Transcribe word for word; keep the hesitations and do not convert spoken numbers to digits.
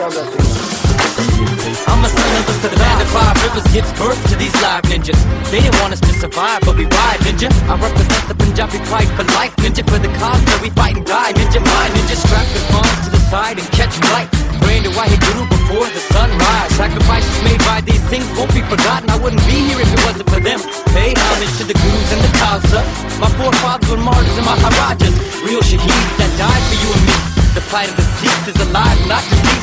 I'm a son of the land of five rivers, gives birth to these live ninjas. They didn't want us to survive, but we ride, ninja. I represent the Punjabi pride for life, ninja. For the cause that we fight and die, ninja. My ninja, strap the bombs to the side and catch flight. Praying to Waheguru before the sunrise. Sacrifices made by these things won't be forgotten. I wouldn't be here if it wasn't for them. Pay homage to the gurus and the Khalsa. My forefathers were martyrs and Maharajas, real shaheeds that died for you and me. The plight of the Sikhs is alive, not deceased.